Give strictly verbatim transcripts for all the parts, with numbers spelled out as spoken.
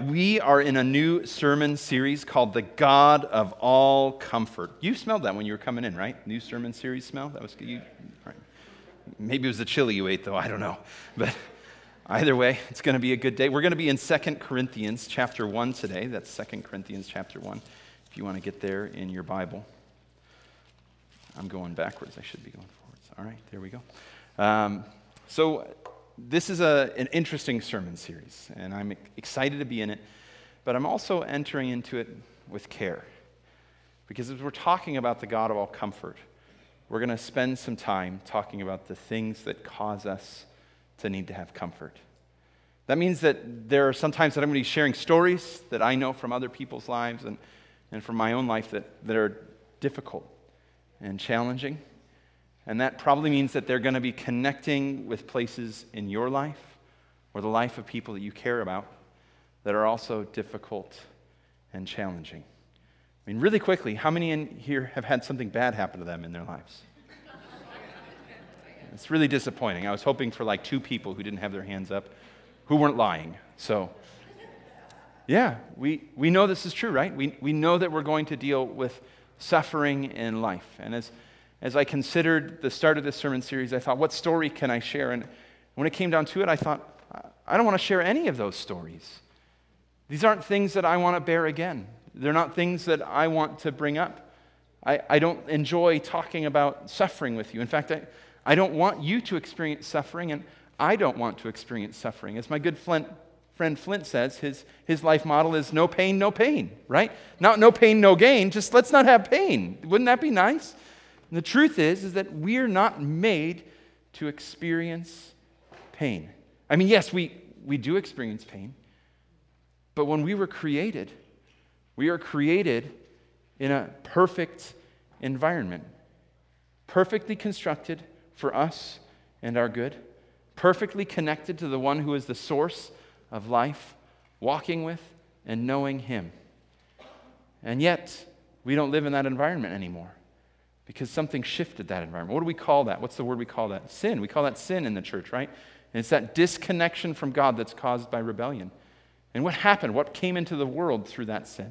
we are in a new sermon series called The God of All Comfort. You smelled that when you were coming in, right? New sermon series smell? That was good. You, right. Maybe it was the chili you ate, though. I don't know. But either way, it's going to be a good day. We're going to be in Second Corinthians chapter one today. That's Second Corinthians chapter one, if you want to get there in your Bible. I'm going backwards. I should be going forwards. All right, there we go. Um, so this is a, an interesting sermon series, and I'm excited to be in it, but I'm also entering into it with care. Because as we're talking about the God of all comfort, we're going to spend some time talking about the things that cause us to need to have comfort. That means that there are some times that I'm going to be sharing stories that I know from other people's lives and, and from my own life that, that are difficult and challenging. And that probably means that they're going to be connecting with places in your life or the life of people that you care about that are also difficult and challenging. I mean, really quickly, how many in here have had something bad happen to them in their lives? It's really disappointing. I was hoping for like two people who didn't have their hands up, who weren't lying. So, yeah, we, we know this is true, right? We, we know that we're going to deal with suffering in life. And as As I considered the start of this sermon series, I thought, what story can I share? And when it came down to it, I thought, I don't want to share any of those stories. These aren't things that I want to bear again. They're not things that I want to bring up. I, I don't enjoy talking about suffering with you. In fact, I, I don't want you to experience suffering, and I don't want to experience suffering. As my good Flint, friend Flint says, his, his life model is no pain, no pain, right? Not no pain, no gain, just let's not have pain. Wouldn't that be nice? And the truth is, is that we're not made to experience pain. I mean, yes, we, we do experience pain, but when we were created, we are created in a perfect environment, perfectly constructed for us and our good, perfectly connected to the one who is the source of life, walking with and knowing Him. And yet, we don't live in that environment anymore. Because something shifted that environment. What do we call that? What's the word we call that? Sin. We call that sin in the church, right? And it's that disconnection from God that's caused by rebellion. And what happened? What came into the world through that sin?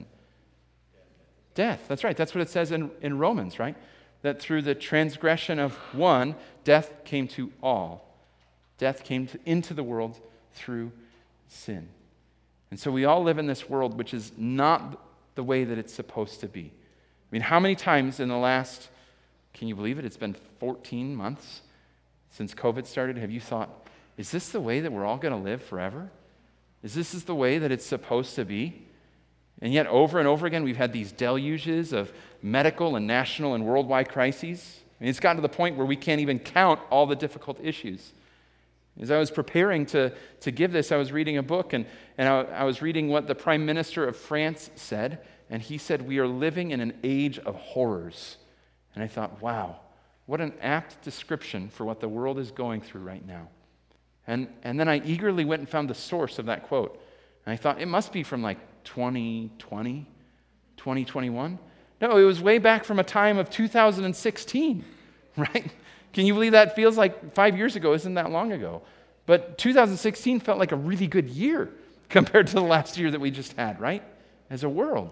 Death. That's right. That's what it says in, in Romans, right? That through the transgression of one, death came to all. Death came to, into the world through sin. And so we all live in this world which is not the way that it's supposed to be. I mean, how many times in the last... Can you believe it? It's been fourteen months since COVID started. Have you thought, is this the way that we're all going to live forever? Is this is the way that it's supposed to be? And yet over and over again, we've had these deluges of medical and national and worldwide crises. I mean, it's gotten to the point where we can't even count all the difficult issues. As I was preparing to, to give this, I was reading a book, and, and I, I was reading what the Prime Minister of France said, and he said, we are living in an age of horrors. And I thought, wow, what an apt description for what the world is going through right now. And, and then I eagerly went and found the source of that quote. And I thought, it must be from like twenty twenty, twenty twenty-one. No, it was way back from a time of two thousand sixteen, right? Can you believe that feels like five years ago? Isn't that long ago? But two thousand sixteen felt like a really good year compared to the last year that we just had, right? As a world.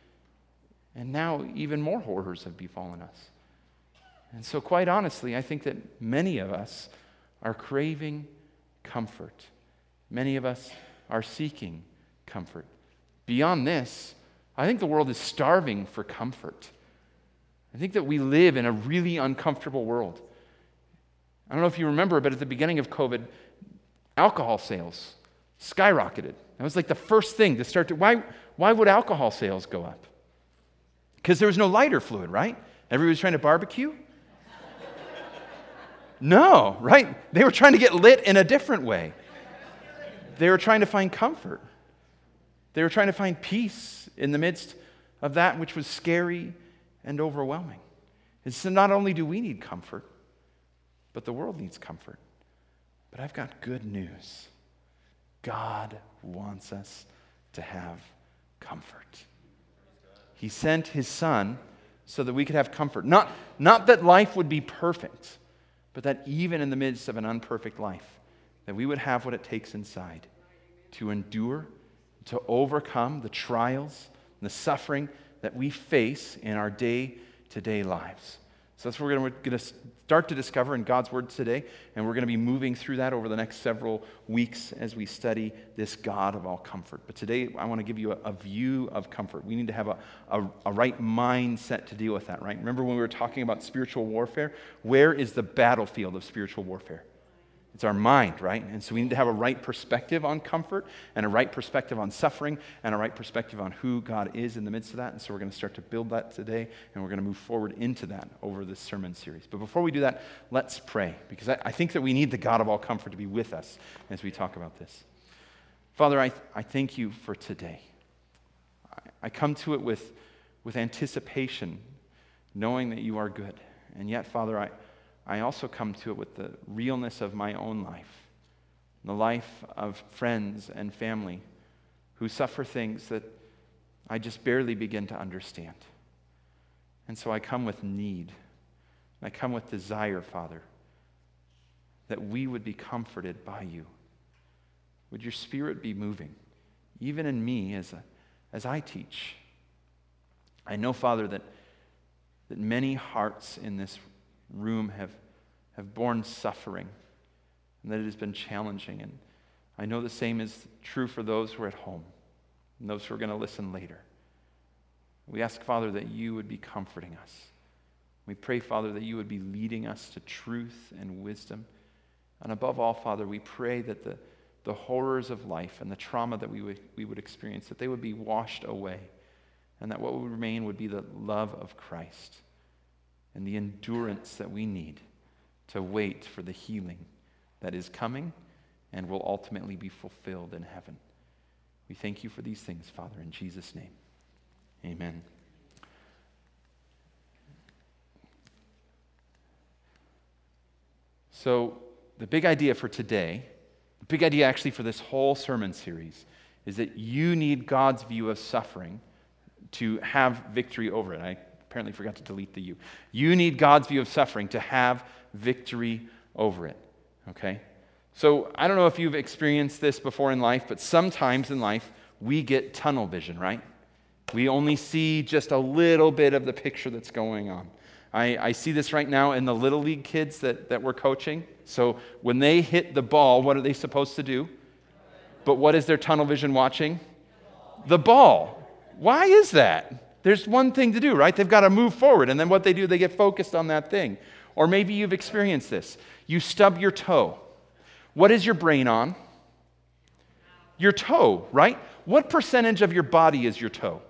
And now even more horrors have befallen us. And so quite honestly, I think that many of us are craving comfort. Many of us are seeking comfort. Beyond this, I think the world is starving for comfort. I think that we live in a really uncomfortable world. I don't know if you remember, but at the beginning of COVID, alcohol sales skyrocketed. That was like the first thing to start to... Why, why would alcohol sales go up? Because there was no lighter fluid, right? Everybody was trying to barbecue? No, right? They were trying to get lit in a different way. They were trying to find comfort. They were trying to find peace in the midst of that which was scary and overwhelming. And so not only do we need comfort, but the world needs comfort. But I've got good news. God wants us to have comfort. He sent His Son so that we could have comfort. Not, not that life would be perfect, but that even in the midst of an unperfect life, that we would have what it takes inside to endure to overcome the trials and the suffering that we face in our day-to-day lives. So that's what we're going to start to discover in God's Word today, and we're going to be moving through that over the next several weeks as we study this God of all comfort. But today, I want to give you a, a view of comfort. We need to have a, a, a right mindset to deal with that, right? Remember when we were talking about spiritual warfare? Where is the battlefield of spiritual warfare? It's our mind, right? And so we need to have a right perspective on comfort and a right perspective on suffering and a right perspective on who God is in the midst of that. And so we're going to start to build that today, and we're going to move forward into that over this sermon series. But before we do that, let's pray, because I, I think that we need the God of all comfort to be with us as we talk about this. Father, I, I thank you for today. I, I come to it with, with anticipation, knowing that you are good. And yet, Father, I I also come to it with the realness of my own life, the life of friends and family who suffer things that I just barely begin to understand. And so I come with need. I come with desire, Father, that we would be comforted by you. Would your Spirit be moving, even in me as, a, as I teach? I know, Father, that, that many hearts in this room have, have borne suffering, and that it has been challenging. And I know the same is true for those who are at home and those who are going to listen later. We ask, Father, that you would be comforting us. We pray, Father, that you would be leading us to truth and wisdom. And above all, Father, we pray that the, the horrors of life and the trauma that we would, we would experience, that they would be washed away, and that what would remain would be the love of Christ and the endurance that we need to wait for the healing that is coming and will ultimately be fulfilled in heaven. We thank you for these things, Father, in Jesus' name. Amen. So the big idea for today, the big idea actually for this whole sermon series, is that you need God's view of suffering to have victory over it. I apparently forgot to delete the you. You need God's view of suffering to have victory over it, okay? So I don't know if you've experienced this before in life, but sometimes in life we get tunnel vision, right? We only see just a little bit of the picture that's going on. I, I see this right now in the Little League kids that, that we're coaching. So when they hit the ball, what are they supposed to do? But what is their tunnel vision watching? The ball. Why is that? There's one thing to do, right? They've got to move forward, and then what they do, they get focused on that thing. Or maybe you've experienced this. You stub your toe. What is your brain on? Your toe, right? What percentage of your body is your toe?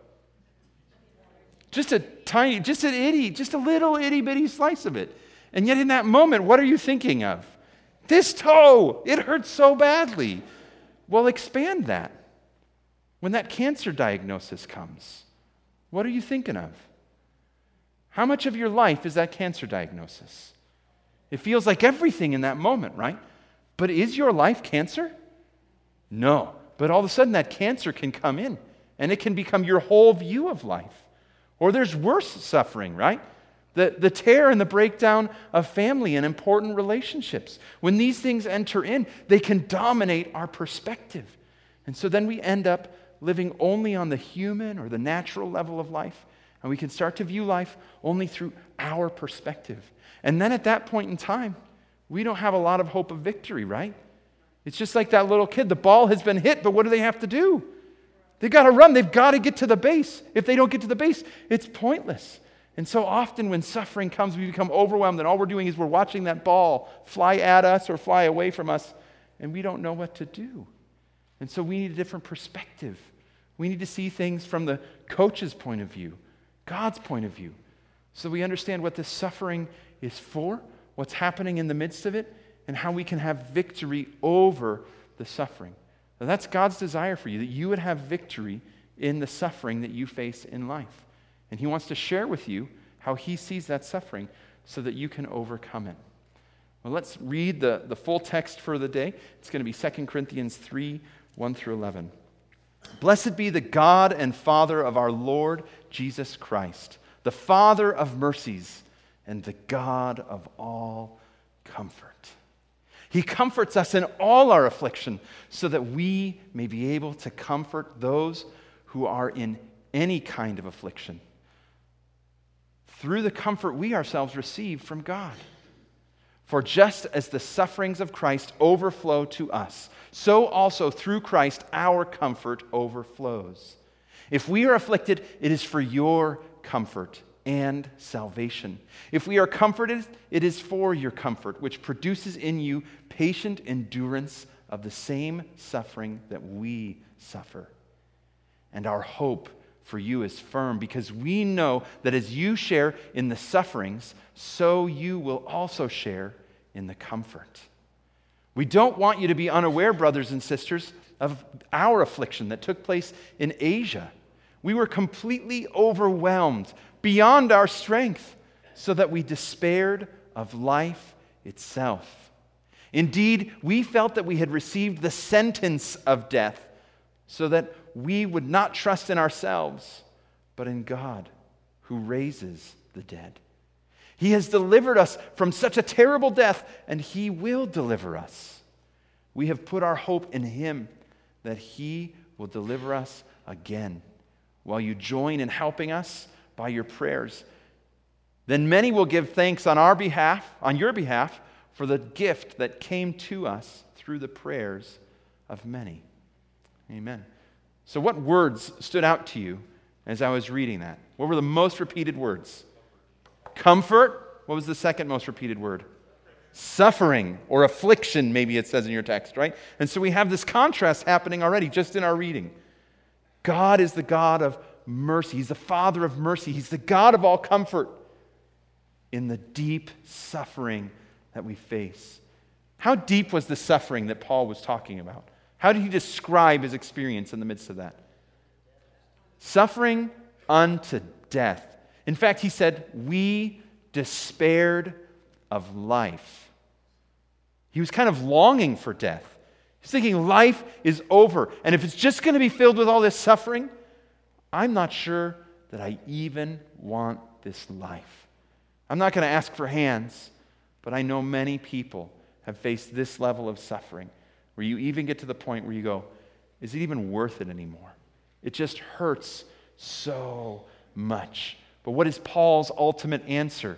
Just a tiny, just an itty, just a little itty bitty slice of it. And yet in that moment, what are you thinking of? This toe, it hurts so badly. Well, expand that. When that cancer diagnosis comes, what are you thinking of? How much of your life is that cancer diagnosis? It feels like everything in that moment, right? But is your life cancer? No. But all of a sudden that cancer can come in, and it can become your whole view of life. Or there's worse suffering, right? The, the tear and the breakdown of family and important relationships. When these things enter in, they can dominate our perspective. And so then we end up living only on the human or the natural level of life, and we can start to view life only through our perspective. And then at that point in time, we don't have a lot of hope of victory, right? It's just like that little kid. The ball has been hit, but what do they have to do? They've got to run. They've got to get to the base. If they don't get to the base, it's pointless. And so often when suffering comes, we become overwhelmed, and all we're doing is we're watching that ball fly at us or fly away from us, and we don't know what to do. And so we need a different perspective. We need to see things from the coach's point of view, God's point of view, so we understand what this suffering is for, what's happening in the midst of it, and how we can have victory over the suffering. Now, that's God's desire for you, that you would have victory in the suffering that you face in life. And He wants to share with you how He sees that suffering so that you can overcome it. Well, let's read the, the full text for the day. It's going to be Second Corinthians three, one through eleven. Blessed be the God and Father of our Lord Jesus Christ, the Father of mercies and the God of all comfort. He comforts us in all our affliction so that we may be able to comfort those who are in any kind of affliction through the comfort we ourselves receive from God. For just as the sufferings of Christ overflow to us, so also through Christ our comfort overflows. If we are afflicted, it is for your comfort and salvation. If we are comforted, it is for your comfort, which produces in you patient endurance of the same suffering that we suffer. And our hope for you is firm, because we know that as you share in the sufferings, so you will also share in the comfort. We don't want you to be unaware, brothers and sisters, of our affliction that took place in Asia. We were completely overwhelmed beyond our strength, so that we despaired of life itself. Indeed, we felt that we had received the sentence of death, so that we would not trust in ourselves, but in God, who raises the dead. He has delivered us from such a terrible death, and He will deliver us. We have put our hope in Him, that He will deliver us again, while you join in helping us by your prayers. Then many will give thanks on our behalf, on your behalf, for the gift that came to us through the prayers of many. Amen. So what words stood out to you as I was reading that? What were the most repeated words? Comfort. What was the second most repeated word? Suffering, or affliction, maybe it says in your text, right? And so we have this contrast happening already just in our reading. God is the God of mercy. He's the Father of mercy. He's the God of all comfort in the deep suffering that we face. How deep was the suffering that Paul was talking about? How did he describe his experience in the midst of that? Suffering unto death. In fact, he said, we despaired of life. He was kind of longing for death. He's thinking life is over. And if it's just going to be filled with all this suffering, I'm not sure that I even want this life. I'm not going to ask for hands, but I know many people have faced this level of suffering where you even get to the point where you go, is it even worth it anymore? It just hurts so much. But what is Paul's ultimate answer?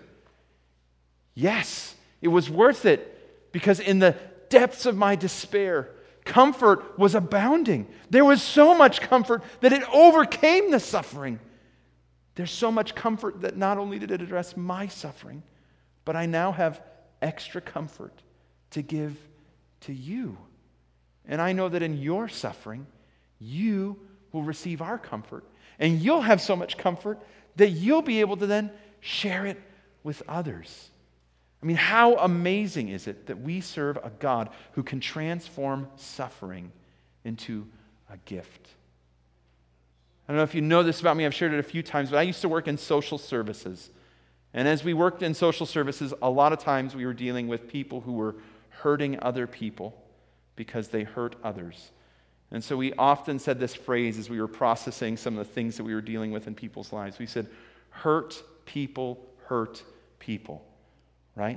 Yes, it was worth it, because in the depths of my despair, comfort was abounding. There was so much comfort that it overcame the suffering. There's so much comfort that not only did it address my suffering, but I now have extra comfort to give to you. And I know that in your suffering, you will receive our comfort. And you'll have so much comfort that you'll be able to then share it with others. I mean, how amazing is it that we serve a God who can transform suffering into a gift? I don't know if you know this about me, I've shared it a few times, but I used to work in social services. And as we worked in social services, a lot of times we were dealing with people who were hurting other people because they hurt others. And so we often said this phrase as we were processing some of the things that we were dealing with in people's lives. We said, hurt people hurt people. Right?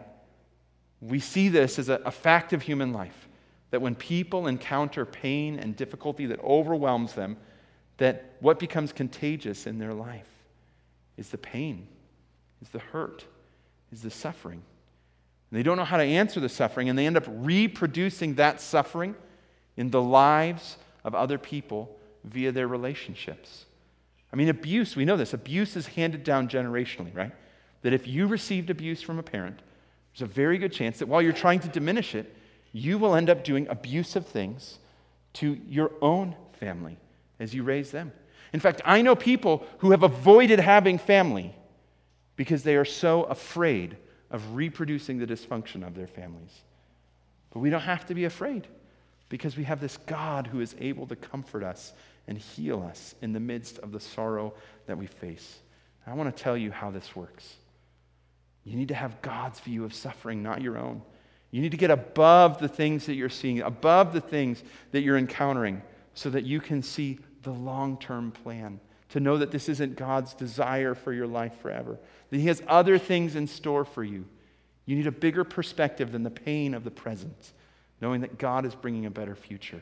We see this as a, a fact of human life, that when people encounter pain and difficulty that overwhelms them, that what becomes contagious in their life is the pain, is the hurt, is the suffering. And they don't know how to answer the suffering, and they end up reproducing that suffering in the lives of other people via their relationships. I mean, abuse, we know this. Abuse is handed down generationally, right? That if you received abuse from a parent, there's a very good chance that while you're trying to diminish it, you will end up doing abusive things to your own family as you raise them. In fact, I know people who have avoided having family because they are so afraid of reproducing the dysfunction of their families. But we don't have to be afraid, because we have this God who is able to comfort us and heal us in the midst of the sorrow that we face. I want to tell you how this works. You need to have God's view of suffering, not your own. You need to get above the things that you're seeing, above the things that you're encountering, so that you can see the long-term plan, to know that this isn't God's desire for your life forever, that He has other things in store for you. You need a bigger perspective than the pain of the present. knowing that God is bringing a better future.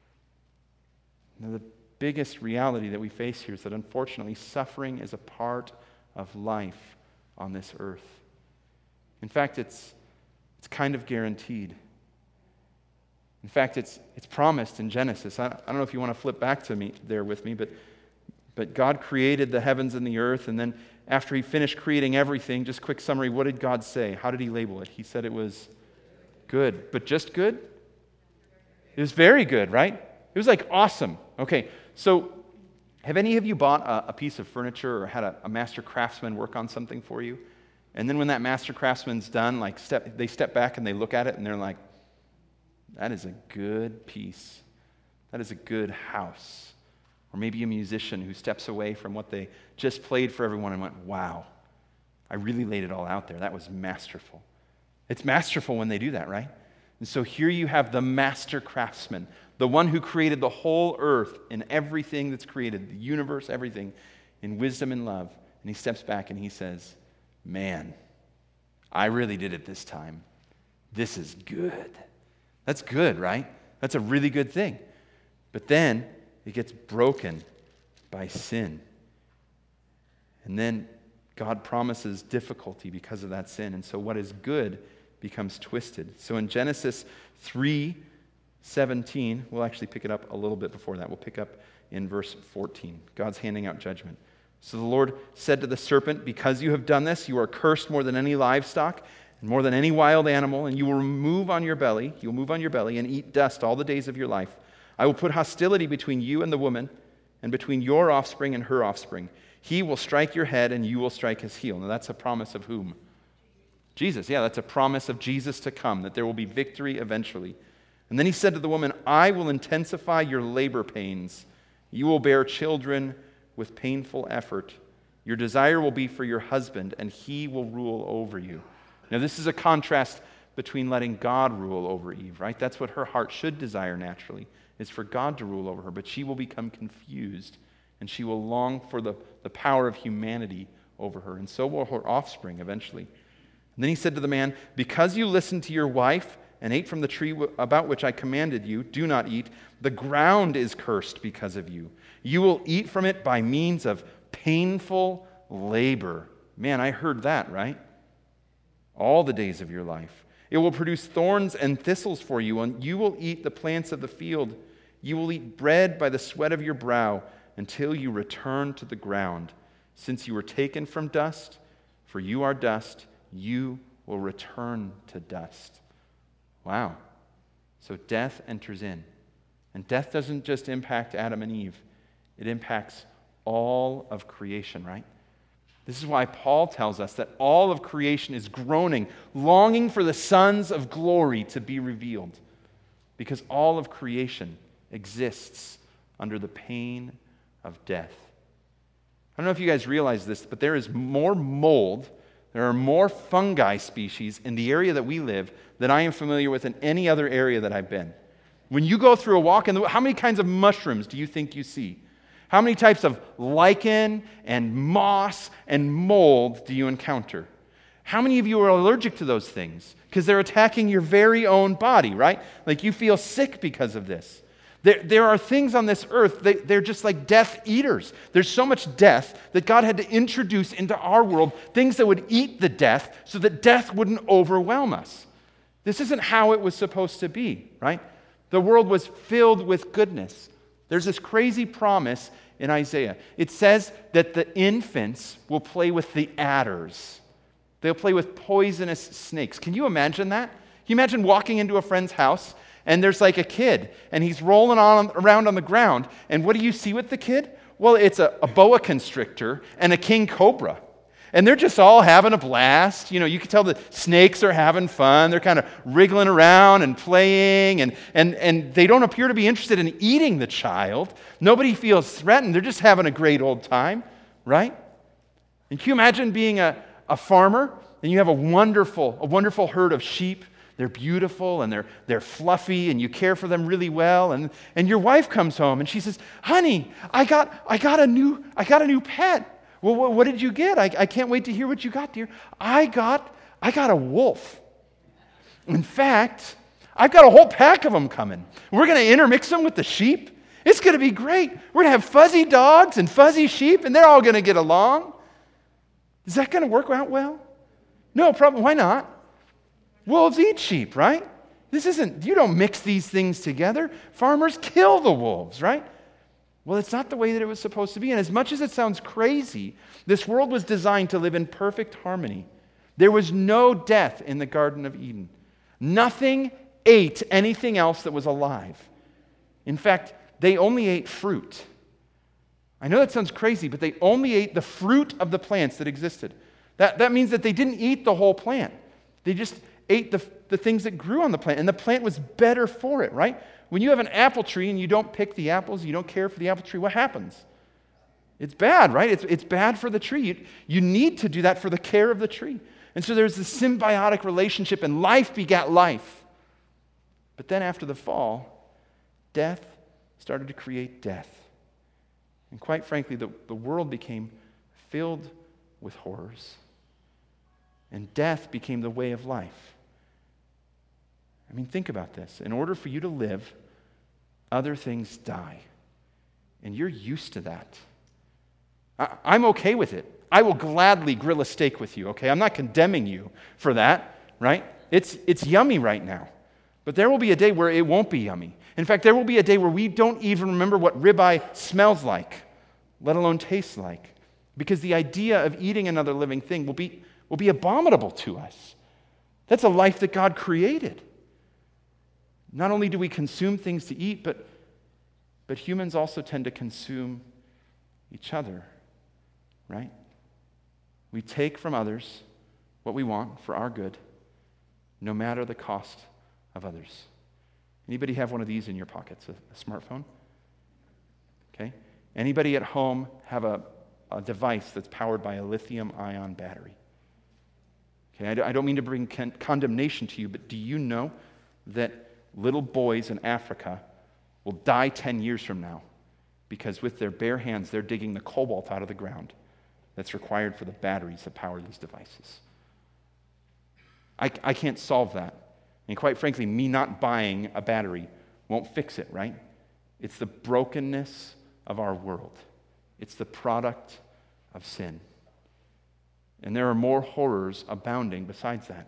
Now, the biggest reality that we face here is that unfortunately suffering is a part of life on this earth. In fact, it's, it's kind of guaranteed. In fact, it's, it's promised in Genesis. I, I don't know if you want to flip back to me there with me, but, but God created the heavens and the earth, and then after he finished creating everything, just quick summary, what did God say? How did he label it? He said it was good, but just good? It was very good, right? It was like awesome. Okay, so have any of you bought a, a piece of furniture or had a, a master craftsman work on something for you? And then when that master craftsman's done, like step, they step back and they look at it and they're like, that is a good piece. That is a good house. Or maybe a musician who steps away from what they just played for everyone and went, wow, I really laid it all out there. That was masterful. It's masterful when they do that, right? And so here you have the master craftsman, the one who created the whole earth and everything that's created, the universe, everything, in wisdom and love. And he steps back and he says, man, I really did it this time. This is good. That's good, right? That's a really good thing. But then it gets broken by sin. And then God promises difficulty because of that sin. And so what is good becomes twisted. So in Genesis three seventeen, we'll actually pick it up a little bit before that. We'll pick up in verse fourteen. God's handing out judgment. So the Lord said to the serpent, because you have done this, you are cursed more than any livestock and more than any wild animal, and you will move on your belly, you will move on your belly and eat dust all the days of your life. I will put hostility between you and the woman, and between your offspring and her offspring. He will strike your head, and you will strike his heel. Now that's a promise of whom? Jesus. Yeah, that's a promise of Jesus to come, that there will be victory eventually. And then he said to the woman, I will intensify your labor pains. You will bear children with painful effort. Your desire will be for your husband, and he will rule over you. Now this is a contrast between letting God rule over Eve, right? That's what her heart should desire naturally, is for God to rule over her. But she will become confused, and she will long for the, the power of humanity over her. And so will her offspring eventually. And then he said to the man, because you listened to your wife and ate from the tree about which I commanded you, do not eat, the ground is cursed because of you. You will eat from it by means of painful labor. Man, I heard that, right? All the days of your life. It will produce thorns and thistles for you, and you will eat the plants of the field. You will eat bread by the sweat of your brow until you return to the ground. Since you were taken from dust, for you are dust, you will return to dust. Wow. So death enters in. And death doesn't just impact Adam and Eve. It impacts all of creation, right? This is why Paul tells us that all of creation is groaning, longing for the sons of glory to be revealed. Because all of creation exists under the pain of death. I don't know if you guys realize this, but there is more mold, there are more fungi species in the area that we live than I am familiar with in any other area that I've been. When you go through a walk in the, how many kinds of mushrooms do you think you see? How many types of lichen and moss and mold do you encounter? How many of you are allergic to those things? Because they're attacking your very own body, right? Like you feel sick because of this. There, there are things on this earth, they, they're just like death eaters. There's so much death that God had to introduce into our world things that would eat the death so that death wouldn't overwhelm us. This isn't how it was supposed to be, right? The world was filled with goodness. There's this crazy promise in Isaiah. It says that the infants will play with the adders. They'll play with poisonous snakes. Can you imagine that? Can you imagine walking into a friend's house and there's like a kid and he's rolling on around on the ground, and what do you see with the kid? Well, it's a, a boa constrictor and a king cobra. And they're just all having a blast. You know, you can tell the snakes are having fun. They're kind of wriggling around and playing, and, and, and they don't appear to be interested in eating the child. Nobody feels threatened. They're just having a great old time, right? And can you imagine being a, a farmer, and you have a wonderful, a wonderful herd of sheep? They're beautiful, and they're, they're fluffy, and you care for them really well. And, and your wife comes home, and she says, honey, I got, I got, a, new, I got a new pet. Well, what, what did you get? I, I can't wait to hear what you got, dear. I got, I got a wolf. In fact, I've got a whole pack of them coming. We're going to intermix them with the sheep. It's going to be great. We're going to have fuzzy dogs and fuzzy sheep, and they're all going to get along. Is that going to work out well? No problem. Why not? Wolves eat sheep, right? This isn't, you don't mix these things together. Farmers kill the wolves, right? Well, it's not the way that it was supposed to be. And as much as it sounds crazy, this world was designed to live in perfect harmony. There was no death in the Garden of Eden. Nothing ate anything else that was alive. In fact, they only ate fruit. I know that sounds crazy, but they only ate the fruit of the plants that existed. That, that means that they didn't eat the whole plant. They just ate the, the things that grew on the plant, and the plant was better for it, right? When you have an apple tree and you don't pick the apples, you don't care for the apple tree, what happens? It's bad, right? It's, it's bad for the tree. You, you need to do that for the care of the tree. And so there's this symbiotic relationship, and life begat life. But then after the fall, death started to create death. And quite frankly, the, the world became filled with horrors. And death became the way of life. I mean, think about this. In order for you to live, other things die. And you're used to that. I, I'm okay with it. I will gladly grill a steak with you, okay? I'm not condemning you for that, right? It's, it's yummy right now. But there will be a day where it won't be yummy. In fact, there will be a day where we don't even remember what ribeye smells like, let alone tastes like. Because the idea of eating another living thing will be, will be abominable to us. That's a life that God created. Not only do we consume things to eat, but, but humans also tend to consume each other, right? We take from others what we want for our good, no matter the cost of others. Anybody have one of these in your pockets, a, a smartphone? Okay. Anybody at home have a, a device that's powered by a lithium-ion battery? Okay, I, I don't mean to bring con- condemnation to you, but do you know that little boys in Africa will die ten years from now because with their bare hands they're digging the cobalt out of the ground that's required for the batteries that power these devices? I, I can't solve that. And quite frankly, me not buying a battery won't fix it, right? It's the brokenness of our world. It's the product of sin. And there are more horrors abounding besides that.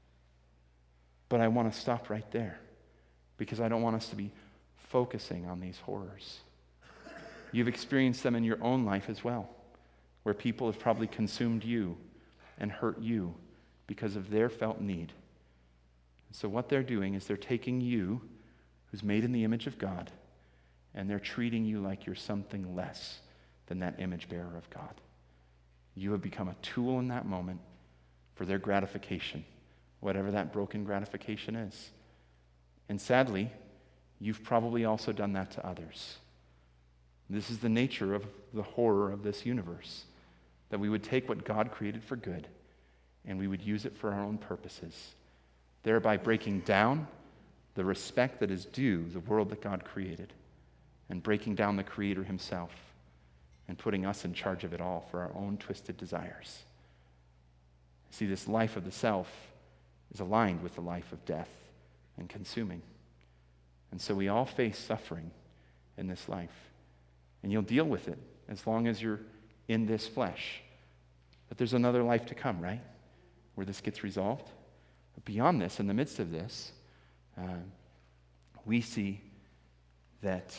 But I want to stop right there because I don't want us to be focusing on these horrors. You've experienced them in your own life as well, where people have probably consumed you and hurt you because of their felt need. So what they're doing is they're taking you, who's made in the image of God, and they're treating you like you're something less than that image bearer of God. You have become a tool in that moment for their gratification, whatever that broken gratification is. And sadly, you've probably also done that to others. This is the nature of the horror of this universe, that we would take what God created for good and we would use it for our own purposes, thereby breaking down the respect that is due the world that God created and breaking down the Creator himself and putting us in charge of it all for our own twisted desires. See, this life of the self is aligned with the life of death and consuming. And so we all face suffering in this life. And you'll deal with it as long as you're in this flesh. But there's another life to come, right? Where this gets resolved. But beyond this, in the midst of this, uh, we see that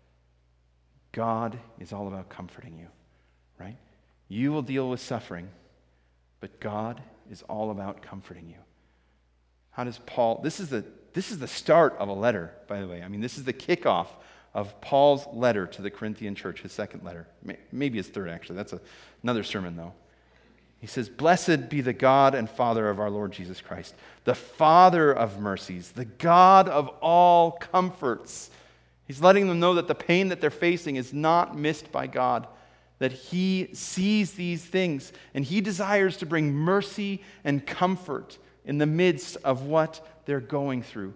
God is all about comforting you, right? You will deal with suffering, but God is all about comforting you. How does Paul, this is the this is the start of a letter, by the way. I mean, this is the kickoff of Paul's letter to the Corinthian church, his second letter. Maybe his third, actually. That's a, another sermon, though. He says, "Blessed be the God and Father of our Lord Jesus Christ, the Father of mercies, the God of all comforts." He's letting them know that the pain that they're facing is not missed by God, that he sees these things, and he desires to bring mercy and comfort in the midst of what they're going through.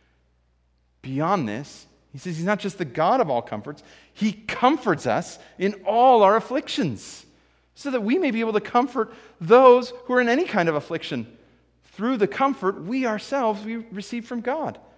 Beyond this, he says he's not just the God of all comforts, he comforts us in all our afflictions, so that we may be able to comfort those who are in any kind of affliction through the comfort we ourselves we receive from God.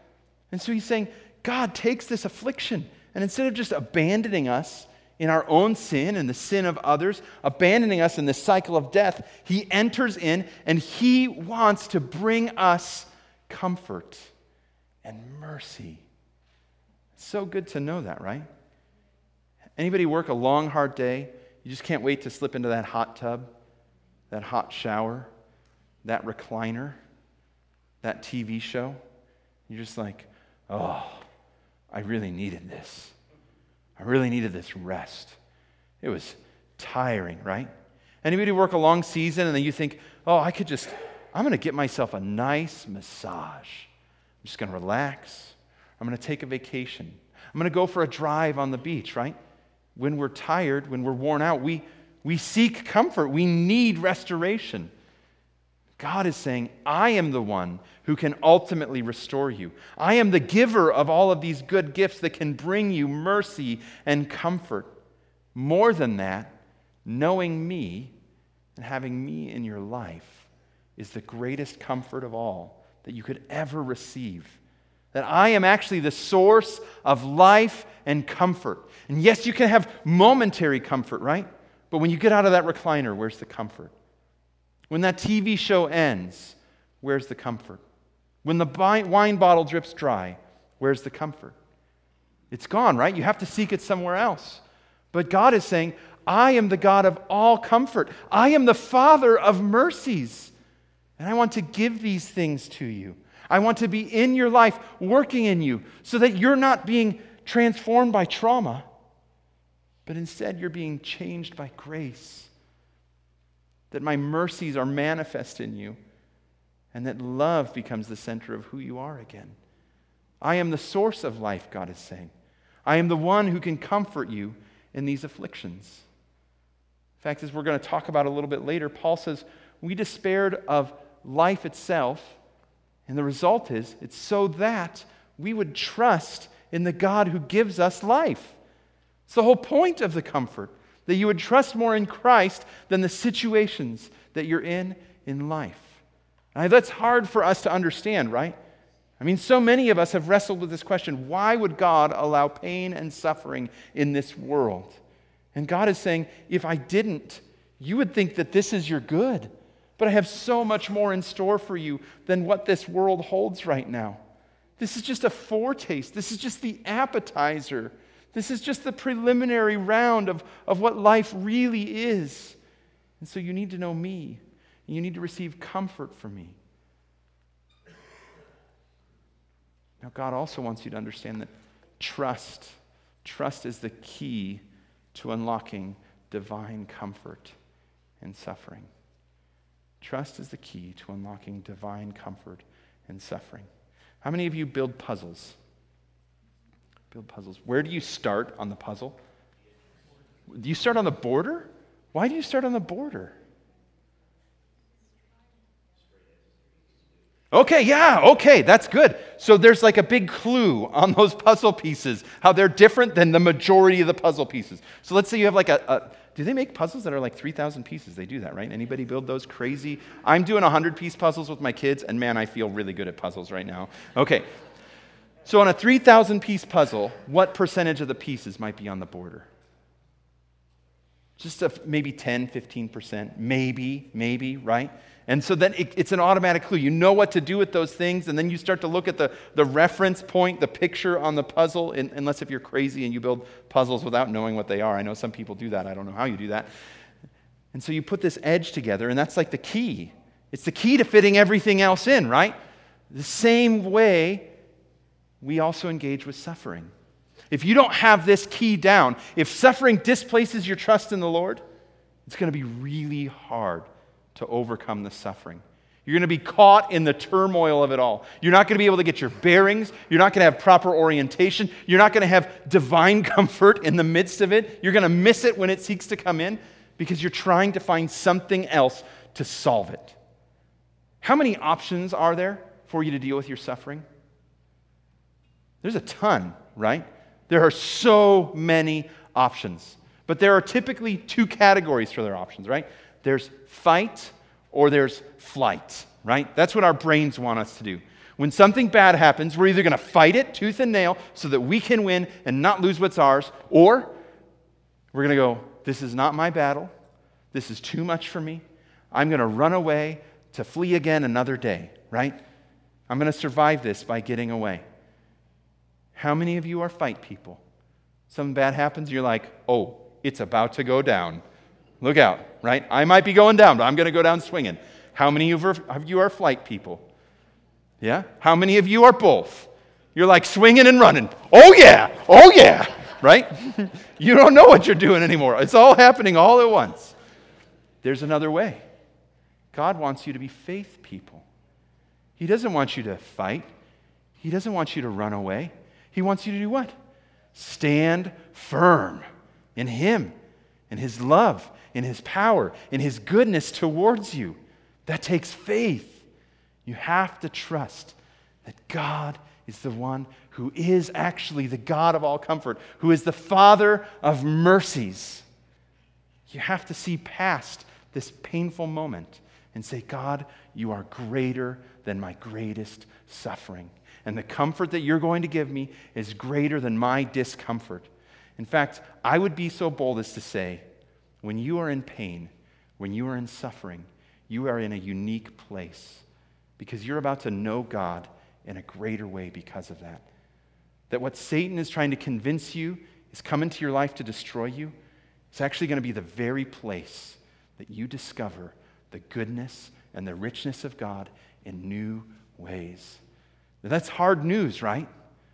And so he's saying, God takes this affliction, and instead of just abandoning us in our own sin and the sin of others, abandoning us in this cycle of death, he enters in and he wants to bring us comfort and mercy. It's so good to know that, right? Anybody work a long, hard day? You just can't wait to slip into that hot tub, that hot shower, that recliner, that T V show. You're just like, oh, I really needed this. I really needed this rest. It was tiring, right? Anybody work a long season and then you think, oh, I could just, I'm going to get myself a nice massage. I'm just going to relax. I'm going to take a vacation. I'm going to go for a drive on the beach, right? When we're tired, when we're worn out, we, we seek comfort. We need restoration. God is saying, I am the one who can ultimately restore you. I am the giver of all of these good gifts that can bring you mercy and comfort. More than that, knowing me and having me in your life is the greatest comfort of all that you could ever receive. That I am actually the source of life and comfort. And yes, you can have momentary comfort, right? But when you get out of that recliner, where's the comfort? When that T V show ends, where's the comfort? When the wine bottle drips dry, where's the comfort? It's gone, right? You have to seek it somewhere else. But God is saying, I am the God of all comfort. I am the Father of mercies. And I want to give these things to you. I want to be in your life, working in you, so that you're not being transformed by trauma, but instead you're being changed by grace. That my mercies are manifest in you, and that love becomes the center of who you are again. I am the source of life, God is saying. I am the one who can comfort you in these afflictions. In fact, as we're going to talk about a little bit later, Paul says, we despaired of life itself, and the result is, it's so that we would trust in the God who gives us life. It's the whole point of the comfort. That you would trust more in Christ than the situations that you're in in life. Now, that's hard for us to understand, right? I mean, so many of us have wrestled with this question, why would God allow pain and suffering in this world? And God is saying, if I didn't, you would think that this is your good. But I have so much more in store for you than what this world holds right now. This is just a foretaste. This is just the appetizer. This is just the preliminary round of, of what life really is. And so you need to know me. And you need to receive comfort from me. Now, God also wants you to understand that trust, trust is the key to unlocking divine comfort in suffering. Trust is the key to unlocking divine comfort in suffering. How many of you build puzzles? Build puzzles. Where do you start on the puzzle? Do you start on the border? Why do you start on the border? Okay, yeah, okay, that's good. So there's like a big clue on those puzzle pieces, how they're different than the majority of the puzzle pieces. So let's say you have like a, a do they make puzzles that are like three thousand pieces? They do that, right? Anybody build those crazy? I'm doing one hundred piece puzzles with my kids, and man, I feel really good at puzzles right now. Okay. So on a three thousand piece puzzle, what percentage of the pieces might be on the border? Just a, maybe ten, fifteen percent, maybe, maybe, right? And so then it, it's an automatic clue. You know what to do with those things, and then you start to look at the, the reference point, the picture on the puzzle, in, unless if you're crazy and you build puzzles without knowing what they are. I know some people do that. I don't know how you do that. And so you put this edge together, and that's like the key. It's the key to fitting everything else in, right? The same way we also engage with suffering. If you don't have this key down, if suffering displaces your trust in the Lord, it's going to be really hard to overcome the suffering. You're going to be caught in the turmoil of it all. You're not going to be able to get your bearings. You're not going to have proper orientation. You're not going to have divine comfort in the midst of it. You're going to miss it when it seeks to come in because you're trying to find something else to solve it. How many options are there for you to deal with your suffering? There's a ton, right? There are so many options. But there are typically two categories for their options, right? There's fight or there's flight, right? That's what our brains want us to do. When something bad happens, we're either going to fight it tooth and nail so that we can win and not lose what's ours, or we're going to go, this is not my battle. This is too much for me. I'm going to run away to flee again another day, right? I'm going to survive this by getting away. How many of you are fight people? Something bad happens, you're like, oh, it's about to go down. Look out, right? I might be going down, but I'm going to go down swinging. How many of you are flight people? Yeah? How many of you are both? You're like swinging and running. Oh yeah, oh yeah, right? You don't know what you're doing anymore. It's all happening all at once. There's another way. God wants you to be faith people. He doesn't want you to fight. He doesn't want you to run away. He wants you to do what? Stand firm in Him, in His love, in His power, in His goodness towards you. That takes faith. You have to trust that God is the one who is actually the God of all comfort, who is the Father of mercies. You have to see past this painful moment and say, God, you are greater than my greatest suffering. And the comfort that you're going to give me is greater than my discomfort. In fact, I would be so bold as to say, when you are in pain, when you are in suffering, you are in a unique place because you're about to know God in a greater way because of that. That what Satan is trying to convince you is coming to your life to destroy you, it's actually going to be the very place that you discover the goodness and the richness of God in new ways. Now, that's hard news, right?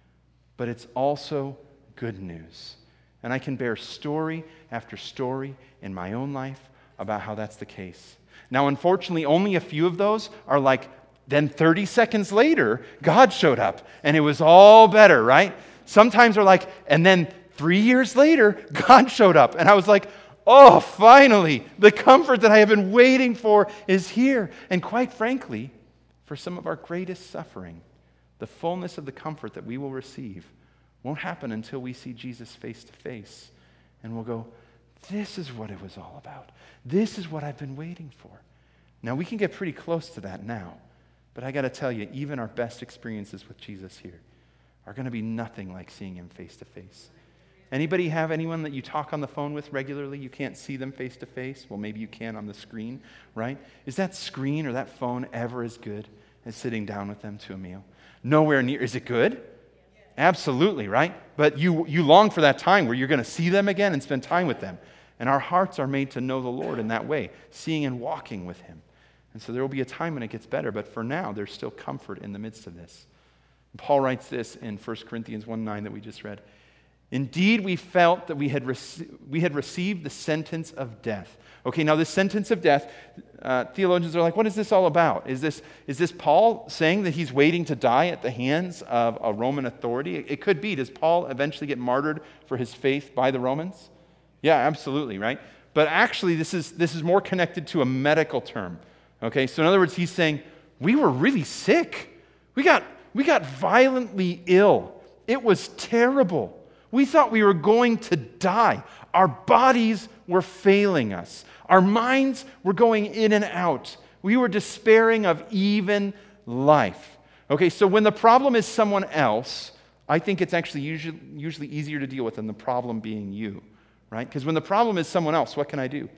But it's also good news. And I can bear story after story in my own life about how that's the case. Now, unfortunately, only a few of those are like, then thirty seconds later, God showed up, and it was all better, right? Sometimes they're like, and then three years later, God showed up, and I was like, oh, finally, the comfort that I have been waiting for is here. And quite frankly, for some of our greatest suffering, the fullness of the comfort that we will receive won't happen until we see Jesus face to face, and we'll go, this is what it was all about. This is what I've been waiting for. Now, we can get pretty close to that now, but I got to tell you, even our best experiences with Jesus here are going to be nothing like seeing Him face to face. Anybody have anyone that you talk on the phone with regularly? You can't see them face to face? Well, maybe you can on the screen, right? Is that screen or that phone ever as good as sitting down with them to a meal? Nowhere near. Is it good? Absolutely, right? But you, you long for that time where you're going to see them again and spend time with them. And our hearts are made to know the Lord in that way, seeing and walking with Him. And so there will be a time when it gets better, but for now, there's still comfort in the midst of this. And Paul writes this in First Corinthians one nine that we just read. Indeed, we felt that we had, rec- we had received the sentence of death. Okay, now this sentence of death, uh, theologians are like, what is this all about? Is this, is this Paul saying that he's waiting to die at the hands of a Roman authority? It, it could be. Does Paul eventually get martyred for his faith by the Romans? Yeah, absolutely, right? But actually, this is, this is more connected to a medical term. Okay, so in other words, he's saying, we were really sick. We got, we got violently ill. It was terrible. We thought we were going to die. Our bodies were failing us. Our minds were going in and out. We were despairing of even life. Okay, so when the problem is someone else, I think it's actually usually, usually easier to deal with than the problem being you, right? Because when the problem is someone else, what can I do?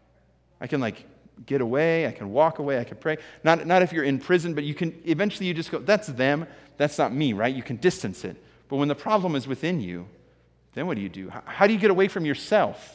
I can like get away, I can walk away, I can pray. Not, not if you're in prison, but you can, eventually you just go, that's them, that's not me, right? You can distance it. But when the problem is within you, then what do you do? How do you get away from yourself?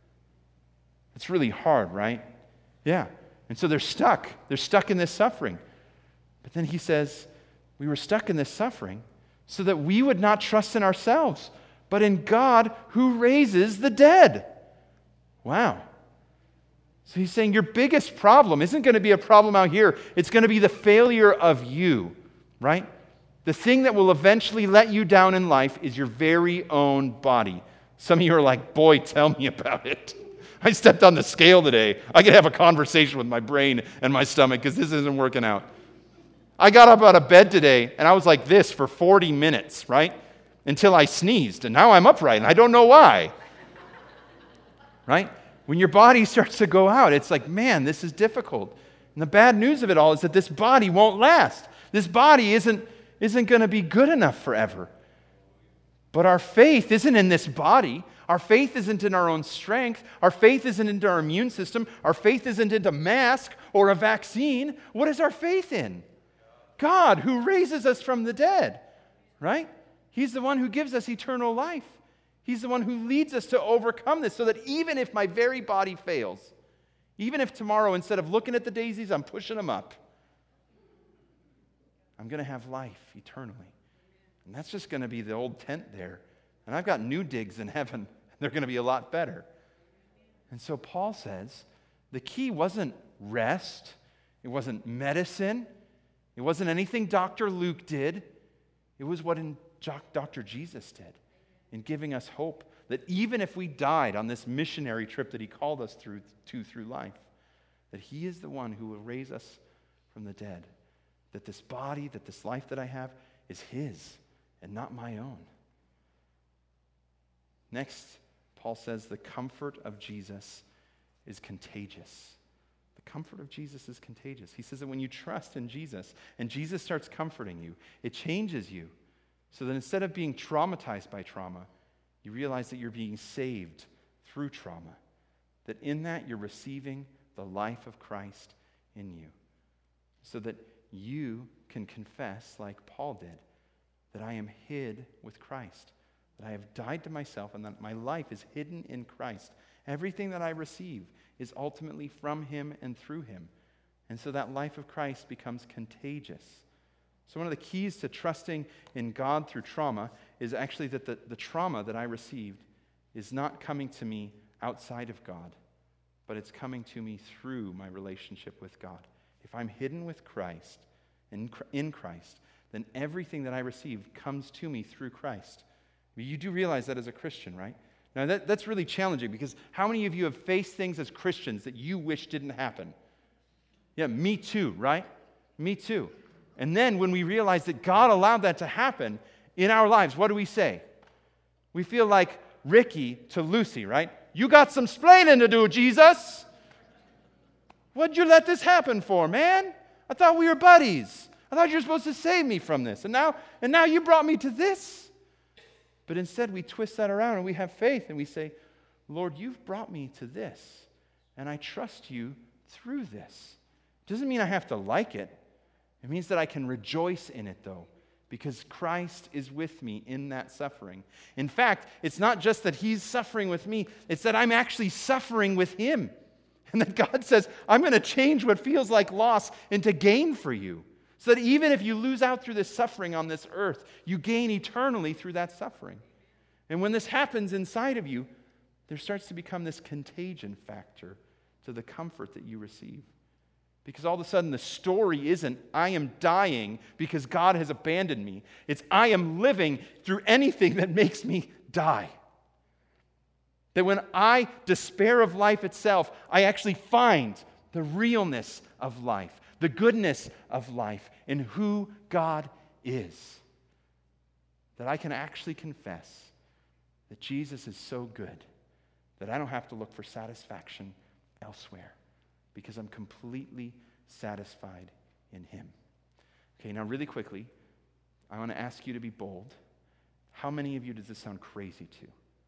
It's really hard, right? Yeah. And so they're stuck. They're stuck in this suffering. But then he says, we were stuck in this suffering so that we would not trust in ourselves, but in God who raises the dead. Wow. So he's saying your biggest problem isn't going to be a problem out here. It's going to be the failure of you, right? The thing that will eventually let you down in life is your very own body. Some of you are like, boy, tell me about it. I stepped on the scale today. I could have a conversation with my brain and my stomach because this isn't working out. I got up out of bed today and I was like this for forty minutes, right? Until I sneezed. And now I'm upright and I don't know why. Right? When your body starts to go out, it's like, man, this is difficult. And the bad news of it all is that this body won't last. This body isn't, isn't going to be good enough forever. But our faith isn't in this body. Our faith isn't in our own strength. Our faith isn't into our immune system. Our faith isn't into a mask or a vaccine. What is our faith in? God, who raises us from the dead, right? He's the one who gives us eternal life. He's the one who leads us to overcome this, so that even if my very body fails, even if tomorrow, instead of looking at the daisies, I'm pushing them up, I'm going to have life eternally. And that's just going to be the old tent there. And I've got new digs in heaven, and they're going to be a lot better. And so Paul says the key wasn't rest. It wasn't medicine. It wasn't anything Doctor Luke did. It was what Doctor Jesus did in giving us hope that even if we died on this missionary trip that he called us through to through life, that he is the one who will raise us from the dead. That this body, that this life that I have is his and not my own. Next, Paul says the comfort of Jesus is contagious. The comfort of Jesus is contagious. He says that when you trust in Jesus and Jesus starts comforting you, it changes you. So that instead of being traumatized by trauma, you realize that you're being saved through trauma. That in that you're receiving the life of Christ in you. So that you can confess, like Paul did, that I am hid with Christ. That I have died to myself and that my life is hidden in Christ. Everything that I receive is ultimately from him and through him. And so that life of Christ becomes contagious. So one of the keys to trusting in God through trauma is actually that the, the trauma that I received is not coming to me outside of God, but it's coming to me through my relationship with God. If I'm hidden with Christ, in, in Christ, then everything that I receive comes to me through Christ. You do realize that as a Christian, right? Now that, that's really challenging, because how many of you have faced things as Christians that you wish didn't happen? Yeah, me too, right? Me too. And then when we realize that God allowed that to happen in our lives, what do we say? We feel like Ricky to Lucy, right? You got some splaining to do, Jesus. What'd you let this happen for, man? I thought we were buddies. I thought you were supposed to save me from this. And now, and now you brought me to this. But instead we twist that around and we have faith and we say, Lord, you've brought me to this. And I trust you through this. Doesn't mean I have to like it. It means that I can rejoice in it, though, because Christ is with me in that suffering. In fact, it's not just that he's suffering with me, it's that I'm actually suffering with him. And that God says, I'm going to change what feels like loss into gain for you. So that even if you lose out through this suffering on this earth, you gain eternally through that suffering. And when this happens inside of you, there starts to become this contagion factor to the comfort that you receive. Because all of a sudden the story isn't, I am dying because God has abandoned me. It's, I am living through anything that makes me die. That when I despair of life itself, I actually find the realness of life, the goodness of life, in who God is. That I can actually confess that Jesus is so good that I don't have to look for satisfaction elsewhere, because I'm completely satisfied in him. Okay, now really quickly, I want to ask you to be bold. How many of you does this sound crazy to?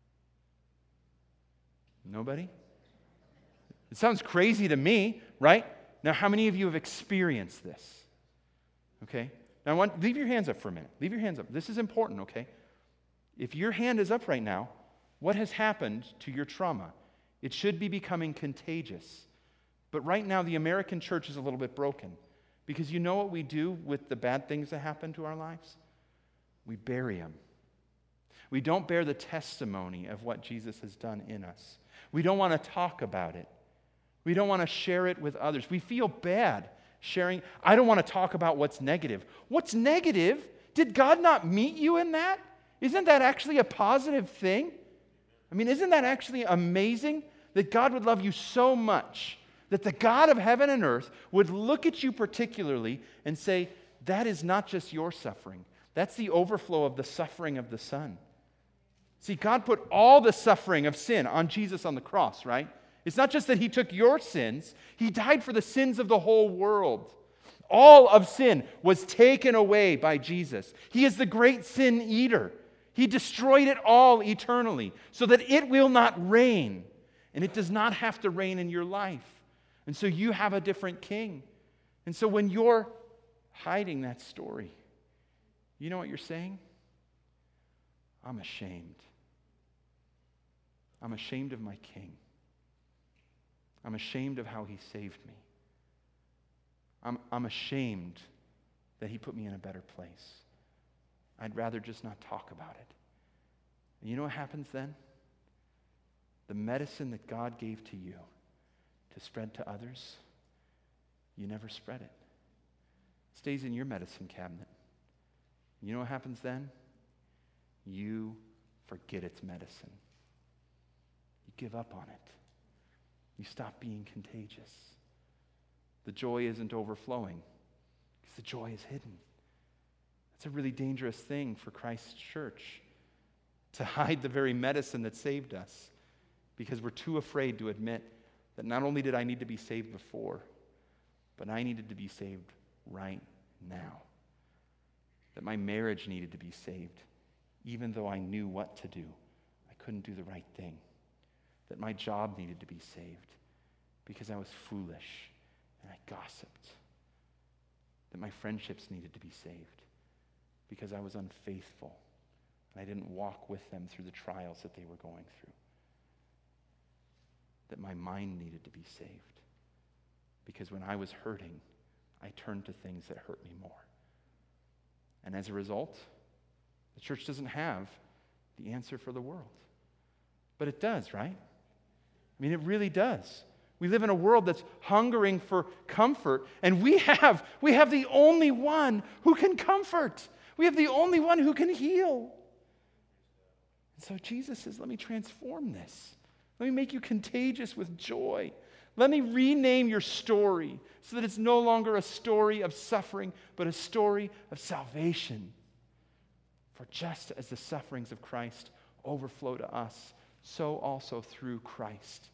Nobody? It sounds crazy to me, right? Now, how many of you have experienced this? Okay? Now, I want, leave your hands up for a minute. Leave your hands up. This is important, okay? If your hand is up right now, what has happened to your trauma? It should be becoming contagious. But right now, the American church is a little bit broken. Because you know what we do with the bad things that happen to our lives? We bury them. We don't bear the testimony of what Jesus has done in us. We don't want to talk about it. We don't want to share it with others. We feel bad sharing. I don't want to talk about what's negative. What's negative? Did God not meet you in that? Isn't that actually a positive thing? I mean, isn't that actually amazing that God would love you so much that the God of heaven and earth would look at you particularly and say, that is not just your suffering. That's the overflow of the suffering of the Son. See, God put all the suffering of sin on Jesus on the cross, right? It's not just that he took your sins. He died for the sins of the whole world. All of sin was taken away by Jesus. He is the great sin eater. He destroyed it all eternally so that it will not reign. And it does not have to reign in your life. And so you have a different king. And so when you're hiding that story, you know what you're saying? I'm ashamed. I'm ashamed of my king. I'm ashamed of how he saved me. I'm, I'm ashamed that he put me in a better place. I'd rather just not talk about it. And you know what happens then? The medicine that God gave to you to spread to others, you never spread it. It stays in your medicine cabinet. You know what happens then? You forget its medicine. You give up on it. You stop being contagious. The joy isn't overflowing because the joy is hidden. That's a really dangerous thing for Christ's church, to hide the very medicine that saved us because we're too afraid to admit that not only did I need to be saved before, but I needed to be saved right now. That my marriage needed to be saved, even though I knew what to do. I couldn't do the right thing. That my job needed to be saved because I was foolish and I gossiped. That my friendships needed to be saved because I was unfaithful and I didn't walk with them through the trials that they were going through. That my mind needed to be saved because when I was hurting, I turned to things that hurt me more. And as a result, the church doesn't have the answer for the world. But it does, right? I mean, it really does. We live in a world that's hungering for comfort, and we have, we have the only one who can comfort. We have the only one who can heal. And so Jesus says, let me transform this. Let me make you contagious with joy. Let me rename your story so that it's no longer a story of suffering, but a story of salvation. For just as the sufferings of Christ overflow to us, so also through Christ,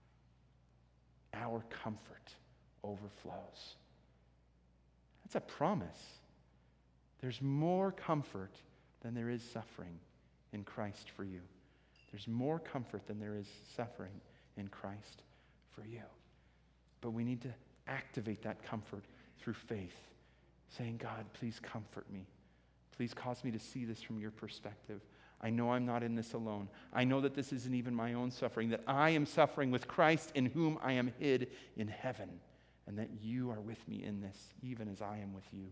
our comfort overflows. That's a promise. There's more comfort than there is suffering in Christ for you. There's more comfort than there is suffering in Christ for you. But we need to activate that comfort through faith, saying, God, please comfort me. Please cause me to see this from your perspective. I know I'm not in this alone. I know that this isn't even my own suffering, that I am suffering with Christ in whom I am hid in heaven, and that you are with me in this, even as I am with you.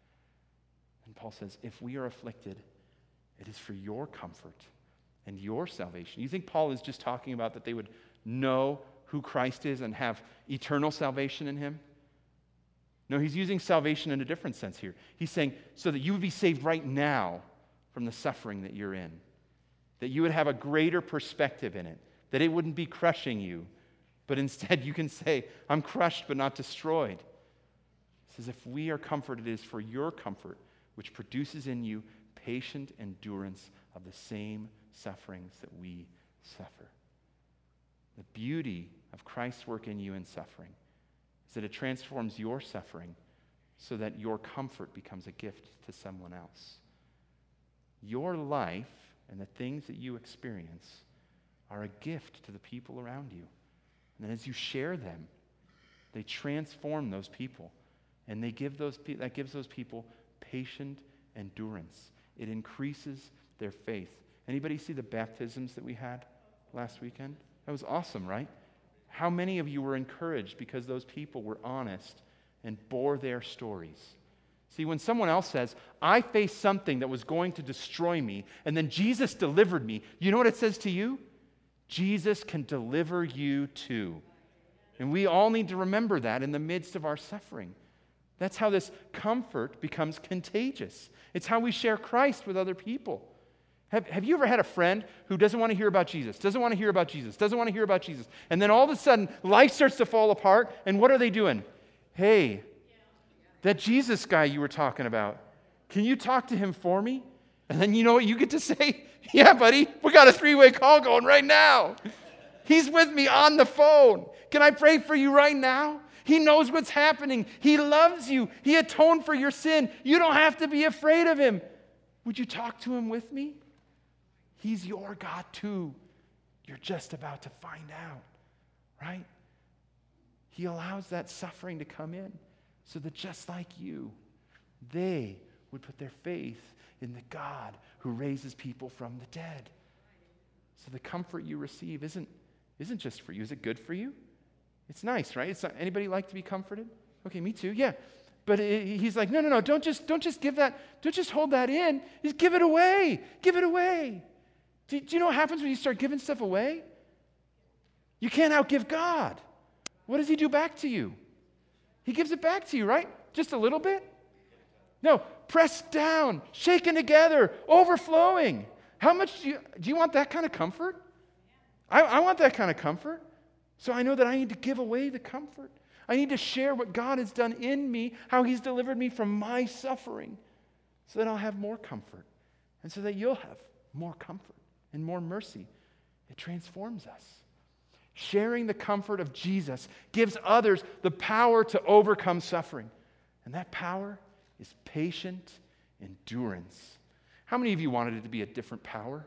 And Paul says, if we are afflicted, it is for your comfort and your salvation. You think Paul is just talking about that they would know who Christ is and have eternal salvation in him? No, he's using salvation in a different sense here. He's saying so that you would be saved right now from the suffering that you're in, that you would have a greater perspective in it, that it wouldn't be crushing you, but instead you can say, I'm crushed but not destroyed. He says, if we are comforted, it is for your comfort, which produces in you patient endurance of the same sufferings that we suffer. The beauty of Christ's work in you in suffering is that it transforms your suffering so that your comfort becomes a gift to someone else. Your life and the things that you experience are a gift to the people around you. And then as you share them, they transform those people. And they give those pe- that gives those people patient endurance. It increases their faith. Anybody see the baptisms that we had last weekend? That was awesome, right? How many of you were encouraged because those people were honest and bore their stories? See, when someone else says, I faced something that was going to destroy me, and then Jesus delivered me, you know what it says to you? Jesus can deliver you too. And we all need to remember that in the midst of our suffering. That's how this comfort becomes contagious. It's how we share Christ with other people. Have, have you ever had a friend who doesn't want to hear about Jesus, doesn't want to hear about Jesus, doesn't want to hear about Jesus, and then all of a sudden life starts to fall apart, and what are they doing? Hey, that Jesus guy you were talking about, can you talk to him for me? And then you know what you get to say? Yeah, buddy, we got a three-way call going right now. He's with me on the phone. Can I pray for you right now? He knows what's happening. He loves you. He atoned for your sin. You don't have to be afraid of him. Would you talk to him with me? He's your God too. You're just about to find out, right? He allows that suffering to come in so that just like you, they would put their faith in the God who raises people from the dead. So the comfort you receive isn't, isn't just for you. Is it good for you? It's nice, right? It's not, anybody like to be comforted? Okay, me too, yeah. But it, he's like, no, no, no, don't just, don't just give that, don't just hold that in. Just give it away. Give it away. Do, do you know what happens when you start giving stuff away? You can't outgive God. What does he do back to you? He gives it back to you, right? Just a little bit? No, pressed down, shaken together, overflowing. How much do you, do you want that kind of comfort? I, I want that kind of comfort. So I know that I need to give away the comfort. I need to share what God has done in me, how he's delivered me from my suffering, so that I'll have more comfort, and so that you'll have more comfort and more mercy. It transforms us. Sharing the comfort of Jesus gives others the power to overcome suffering. And that power is patient endurance. How many of you wanted it to be a different power?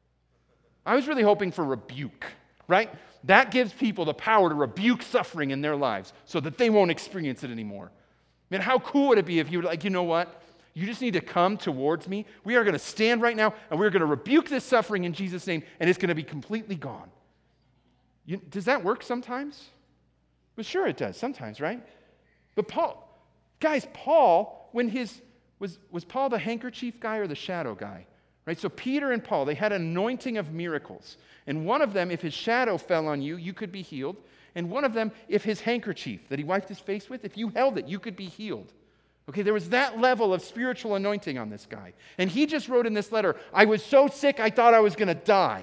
I was really hoping for rebuke, right? That gives people the power to rebuke suffering in their lives so that they won't experience it anymore. Man, how cool would it be if you were like, you know what? You just need to come towards me. We are going to stand right now, and we're going to rebuke this suffering in Jesus' name, and it's going to be completely gone. You, does that work sometimes? Well, sure it does sometimes, right? But Paul, guys, Paul, when his, was, was Paul the handkerchief guy or the shadow guy? Right? So Peter and Paul, they had an anointing of miracles. And one of them, if his shadow fell on you, you could be healed. And one of them, if his handkerchief that he wiped his face with, if you held it, you could be healed. Okay, there was that level of spiritual anointing on this guy. And he just wrote in this letter, I was so sick I thought I was going to die.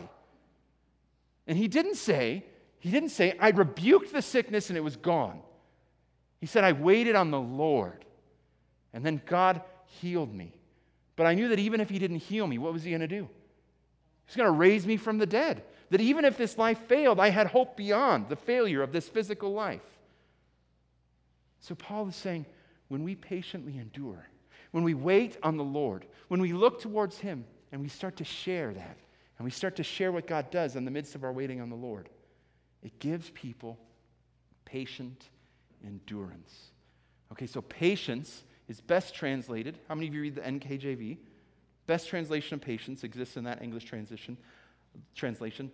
And he didn't say, he didn't say, I rebuked the sickness and it was gone. He said, I waited on the Lord. And then God healed me. But I knew that even if he didn't heal me, what was he going to do? He's going to raise me from the dead. That even if this life failed, I had hope beyond the failure of this physical life. So Paul is saying, when we patiently endure, when we wait on the Lord, when we look towards him and we start to share that, and we start to share what God does in the midst of our waiting on the Lord, it gives people patient endurance. Okay, so patience is best translated. How many of you read the N K J V? Best translation of patience exists in that English transition, translation.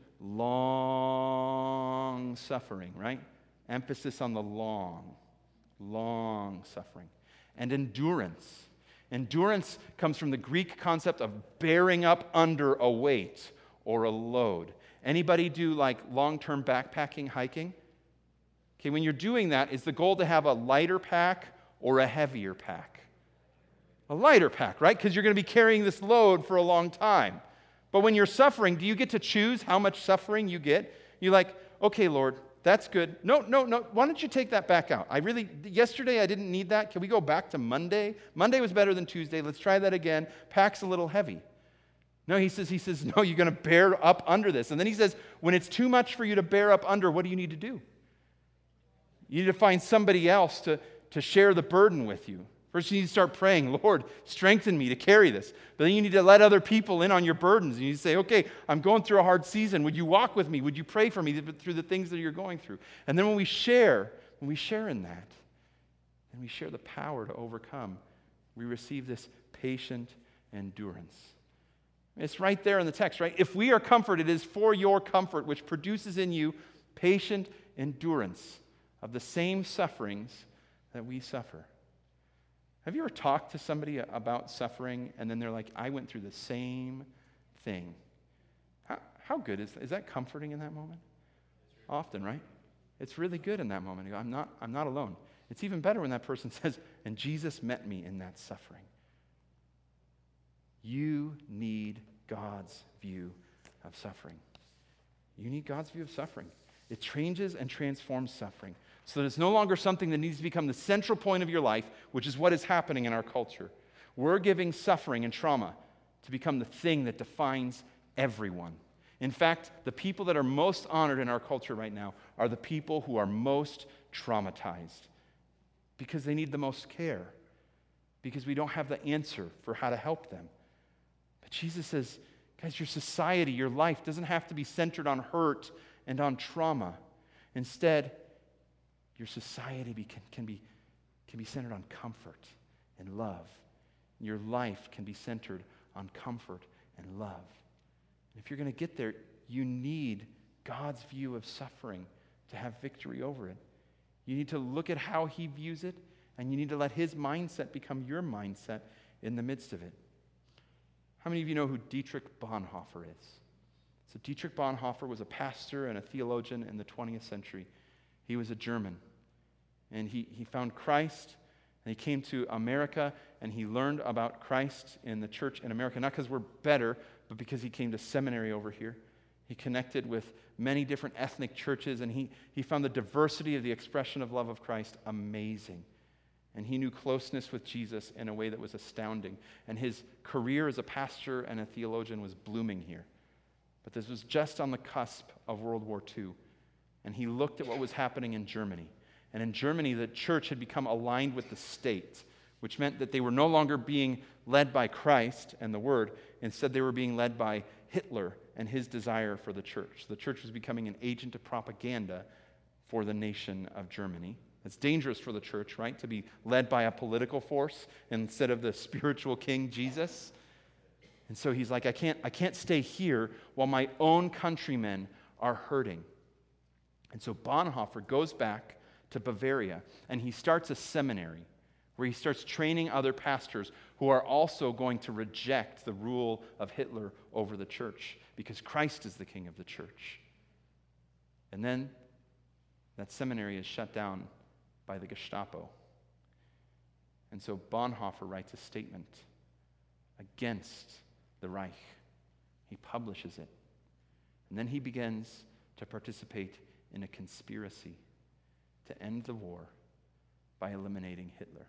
Long suffering, right? Emphasis on the long. Long suffering. And endurance. Endurance comes from the Greek concept of bearing up under a weight or a load. Anybody do like long-term backpacking, hiking? Okay, when you're doing that, is the goal to have a lighter pack or a heavier pack? A lighter pack, right? Because you're going to be carrying this load for a long time. But when you're suffering, do you get to choose how much suffering you get? You're like, okay, Lord, that's good. No, no, no. Why don't you take that back out? I really, yesterday I didn't need that. Can we go back to Monday? Monday was better than Tuesday. Let's try that again. Pack's a little heavy. No, he says, he says, no, you're going to bear up under this. And then he says, when it's too much for you to bear up under, what do you need to do? You need to find somebody else to, to share the burden with you. First, you need to start praying, Lord, strengthen me to carry this. But then you need to let other people in on your burdens. And you say, okay, I'm going through a hard season. Would you walk with me? Would you pray for me through the things that you're going through? And then when we share, when we share in that, and we share the power to overcome, we receive this patient endurance. It's right there in the text, right? If we are comforted, it is for your comfort, which produces in you patient endurance of the same sufferings that we suffer. Have you ever talked to somebody about suffering and then they're like, I went through the same thing? How, how good is that? Is that comforting in that moment? Often, right? It's really good in that moment. You go, I'm not, I'm not alone. It's even better when that person says, and Jesus met me in that suffering. You need God's view of suffering. You need God's view of suffering. It changes and transforms suffering so that it's no longer something that needs to become the central point of your life, which is what is happening in our culture. We're giving suffering and trauma to become the thing that defines everyone. In fact, the people that are most honored in our culture right now are the people who are most traumatized because they need the most care, because we don't have the answer for how to help them. But Jesus says, guys, your society, your life doesn't have to be centered on hurt and on trauma. Instead, your society be, can, can, be, can be centered on comfort and love. Your life can be centered on comfort and love. And if you're going to get there, you need God's view of suffering to have victory over it. You need to look at how he views it, and you need to let his mindset become your mindset in the midst of it. How many of you know who Dietrich Bonhoeffer is? So Dietrich Bonhoeffer was a pastor and a theologian in the twentieth century. He was a German, and he, he found Christ, and he came to America, and he learned about Christ in the church in America, not because we're better, but because he came to seminary over here. He connected with many different ethnic churches, and he, he found the diversity of the expression of love of Christ amazing. And he knew closeness with Jesus in a way that was astounding. And his career as a pastor and a theologian was blooming here. But this was just on the cusp of World War Two. And he looked at what was happening in Germany. And in Germany, the church had become aligned with the state, which meant that they were no longer being led by Christ and the Word. Instead, they were being led by Hitler and his desire for the church. The church was becoming an agent of propaganda for the nation of Germany. It's dangerous for the church, right, to be led by a political force instead of the spiritual king, Jesus. And so he's like, I can't, I can't stay here while my own countrymen are hurting. And so Bonhoeffer goes back to Bavaria, and he starts a seminary where he starts training other pastors who are also going to reject the rule of Hitler over the church because Christ is the king of the church. And then that seminary is shut down by the Gestapo. And so Bonhoeffer writes a statement against the Reich. He publishes it. And then he begins to participate in a conspiracy to end the war by eliminating Hitler.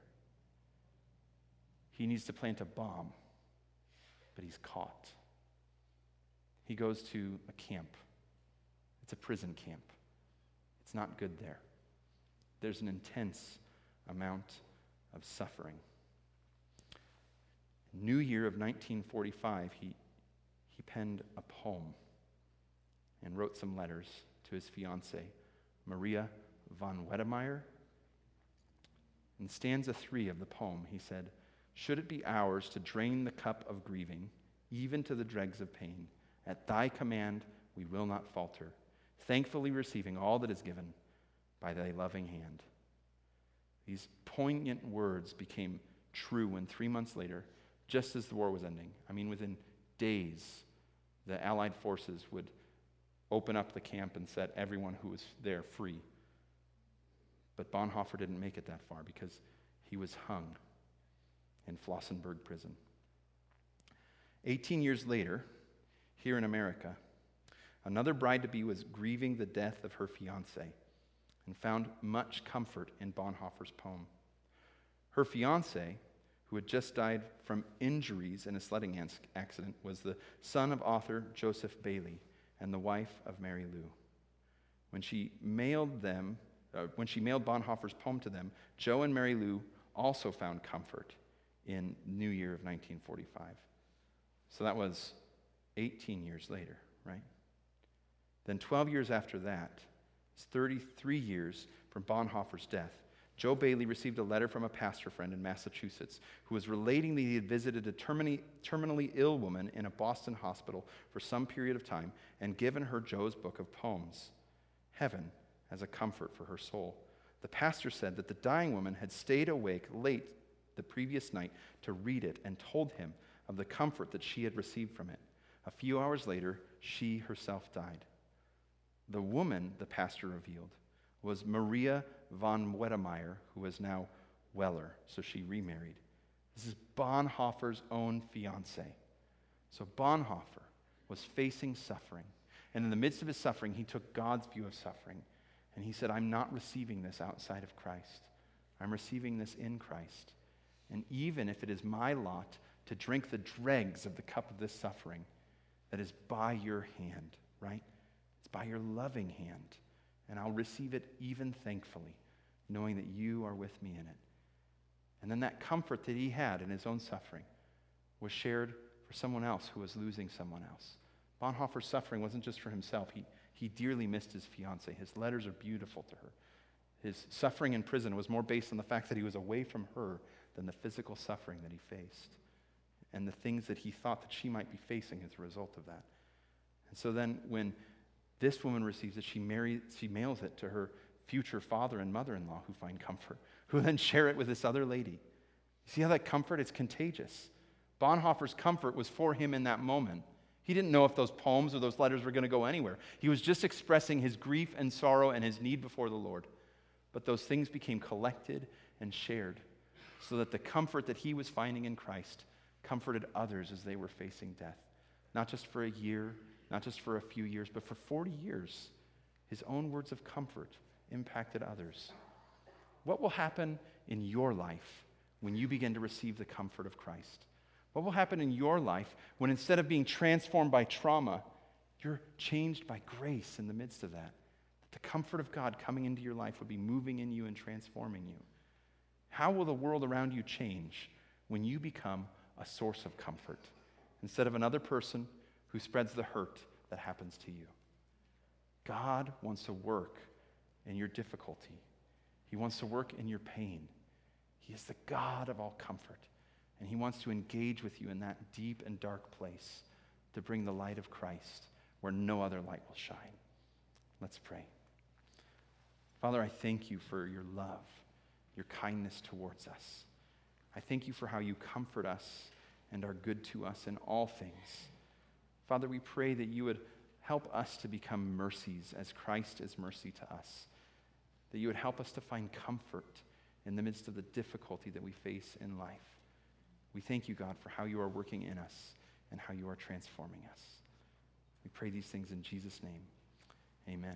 He needs to plant a bomb, but he's caught. He goes to a camp. It's a prison camp. It's not good there. There's an intense amount of suffering. New Year of nineteen forty-five, he, he penned a poem and wrote some letters to his fiancée, Maria von Wedemeyer. In stanza three of the poem, he said, "Should it be ours to drain the cup of grieving, even to the dregs of pain, at thy command we will not falter, thankfully receiving all that is given by thy loving hand." These poignant words became true when three months later, just as the war was ending, I mean within days, the Allied forces would open up the camp and set everyone who was there free. But Bonhoeffer didn't make it that far because he was hung in Flossenburg prison. Eighteen years later, here in America, another bride-to-be was grieving the death of her fiancé and found much comfort in Bonhoeffer's poem. Her fiancé, who had just died from injuries in a sledding accident, was the son of author Joseph Bailey and the wife of Mary Lou. When she mailed them, uh, when she mailed Bonhoeffer's poem to them, Joe and Mary Lou also found comfort in New Year of nineteen forty-five. So that was eighteen years later, right? Then twelve years after that, it's thirty-three years from Bonhoeffer's death, Joe Bailey received a letter from a pastor friend in Massachusetts who was relating that he had visited a terminally, terminally ill woman in a Boston hospital for some period of time and given her Joe's book of poems, Heaven, as a comfort for her soul. The pastor said that the dying woman had stayed awake late the previous night to read it and told him of the comfort that she had received from it. A few hours later, she herself died. The woman, the pastor revealed, was Maria von Wedemeyer, who was now Weller, so she remarried. This is Bonhoeffer's own fiancée. So Bonhoeffer was facing suffering, and in the midst of his suffering, he took God's view of suffering, and he said, I'm not receiving this outside of Christ. I'm receiving this in Christ. And even if it is my lot to drink the dregs of the cup of this suffering, that is by your hand. right? It's by your loving hand. And I'll receive it even thankfully, knowing that you are with me in it. And then that comfort that he had in his own suffering was shared for someone else who was losing someone else. Bonhoeffer's suffering wasn't just for himself. He, he dearly missed his fiancée. His letters are beautiful to her. His suffering in prison was more based on the fact that he was away from her than the physical suffering that he faced and the things that he thought that she might be facing as a result of that. And so then when this woman receives it, she, marries, she mails it to her future father and mother-in-law who find comfort, who then share it with this other lady. You see how that comfort is contagious? Bonhoeffer's comfort was for him in that moment. He didn't know if those poems or those letters were going to go anywhere. He was just expressing his grief and sorrow and his need before the Lord. But those things became collected and shared so that the comfort that he was finding in Christ comforted others as they were facing death. Not just for a year, not just for a few years, but for forty years. His own words of comfort impacted others. What will happen in your life when you begin to receive the comfort of Christ? What will happen in your life when instead of being transformed by trauma, you're changed by grace in the midst of that? That the comfort of God coming into your life would be moving in you and transforming you. How will the world around you change when you become a source of comfort instead of another person who spreads the hurt that happens to you? God wants to work in your difficulty. He wants to work in your pain. He is the God of all comfort. And he wants to engage with you in that deep and dark place to bring the light of Christ where no other light will shine. Let's pray. Father, I thank you for your love, your kindness towards us. I thank you for how you comfort us and are good to us in all things. Father, we pray that you would help us to become mercies as Christ is mercy to us. That you would help us to find comfort in the midst of the difficulty that we face in life. We thank you, God, for how you are working in us and how you are transforming us. We pray these things in Jesus' name. Amen.